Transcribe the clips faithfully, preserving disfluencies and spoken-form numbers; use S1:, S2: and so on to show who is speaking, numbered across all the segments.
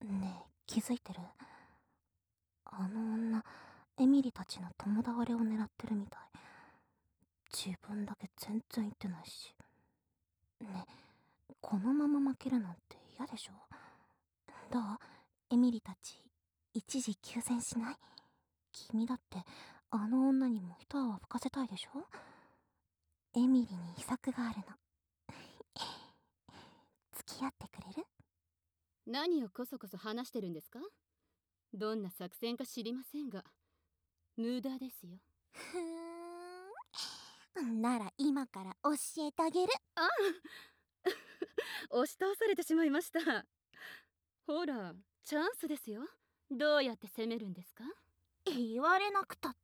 S1: ねえ、気づいてる？あの女、エミリたちの共倒れを狙ってるみたい。自分だけ全然言ってないし。ねえ、このまま負けるなんて嫌でしょ？どう？エミリたち、一時休戦しない？君だって、あの女にも一泡吹かせたいでしょ？エミリに秘策があるの。付き合ってくれる？
S2: 何をこそこそ話してるんですか？どんな作戦か知りませんが、無駄ですよ。
S1: ふーん。なら今から教えてあげる。
S2: あ押し倒されてしまいました。ほら、チャンスですよ。どうやって攻めるんですか？
S1: 言われなくたって。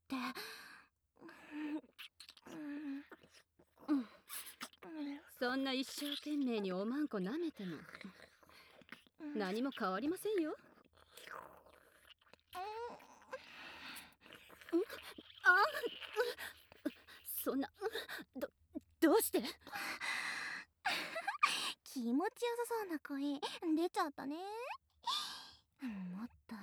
S2: うん、そんな一生懸命におまんこ舐めても何も変わりませんよ。あそんな、どどうして？
S1: 気持ちよさそうな声出ちゃったね。もっと。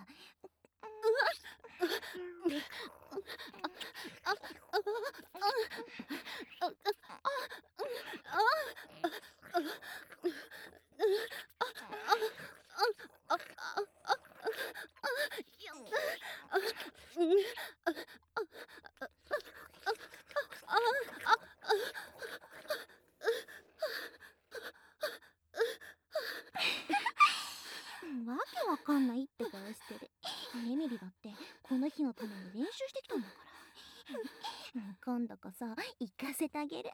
S1: わけわかんないって顔してる。エミリだってこの日のために練習してきたんだから。今度こそ行かせてあげる。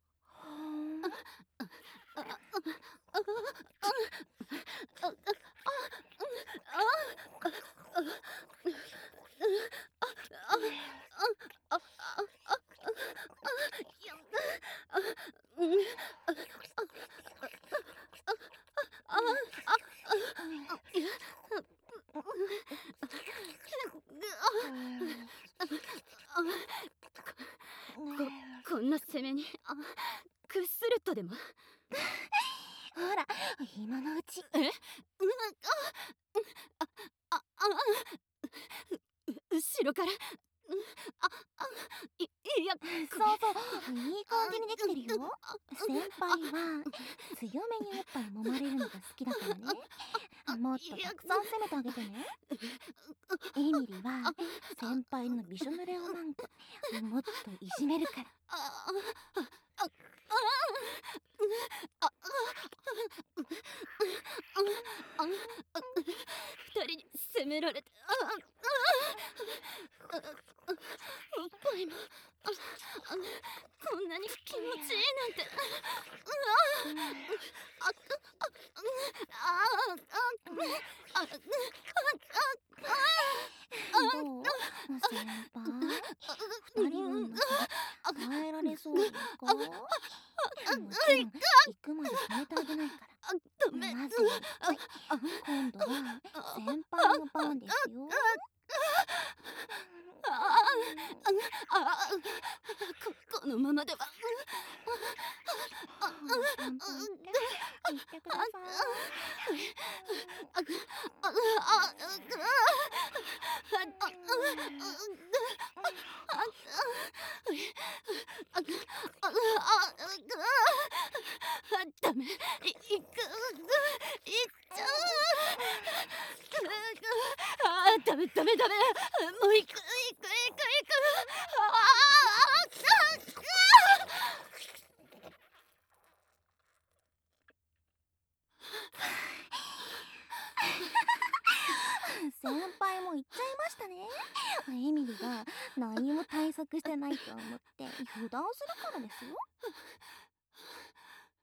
S2: ここんな攻めにあ屈するとでも？
S1: ほら、今のうち。
S2: え？うん、あああ後ろから、ああいいや、
S1: そうそう、いい感じにできてるよ。先輩は強めにおっぱい揉まれるのが好きだからね。もっとたくさん攻めてあげてね。エミリは先輩のびしょ濡れをなんかもっといじめるから。
S2: 二人に責められて、おっぱいもこんなに気持ちいいなんて。
S1: どう？先輩、二人分だけで耐えられそうですか？もちろん行くまで止めてあげないから。
S2: ダメ。
S1: まずははい、今度は先輩の番ですよ。
S2: ここのままでは。
S1: 先輩って言ってくださ
S2: ダメ、い、いく、いっちゃう。あー、ダメダメダメ、もういく、いく、いく、いく。
S1: 先輩も言っちゃいましたね。エミリが何も対策してないと思って油断するからですよ。